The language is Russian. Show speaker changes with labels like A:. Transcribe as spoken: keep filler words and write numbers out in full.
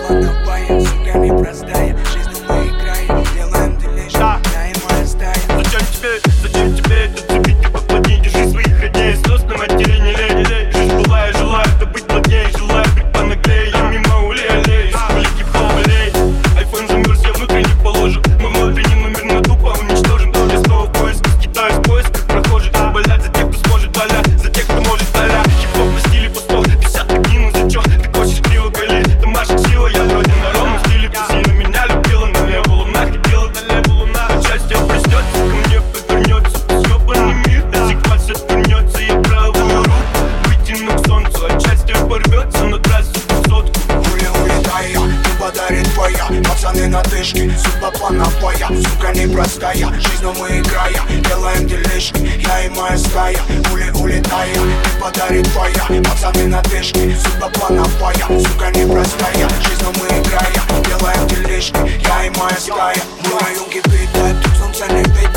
A: плановая, сука непростая. Жизнь мы играем, делаем делишь, я и моя стая.
B: Зачем тебе, зачем тебе это цепить, ты поплотней, держи своих родней. Слез на матери не лей, жизнь была, я желаю, да быть плотней. Желаю быть понаглей, я мимо улей-аллей. Улики повалей, айфон замерз, я внутренне положу. Мы внутренний номер на тупо уничтожим. Я снова в поиске, скитаюсь в поисках прохожих. Болят за тех, кто сможет, боля, за тех, кто может, аля. Хип-хоп на стиле пустов, десяток дней, за чё ты косишь криво, голи. Ты машешь сила, я вроде на ровном стиле. Ты сильно меня любила, налево луна ходила, налево луна. Счастье приснется, ко мне повернется. Съёбанный мир, до сих пор все вернется. Я правую руку вытяну к солнцу, от счастья порвется на трассу сотку.
A: Хули улетая, ты подарит твоя. Пацаны на тышке, судьба плановая, сука непростая. Жизнь мы играя, делаем делишки, я и моя стая. Хули улетая, ты подарит твоя. Пацаны на тышке, судьба плановая, сука непростая. Жизнь мы играя, делаем делишки, я и моя стая. Мы на юге битая, тут солнце не видит.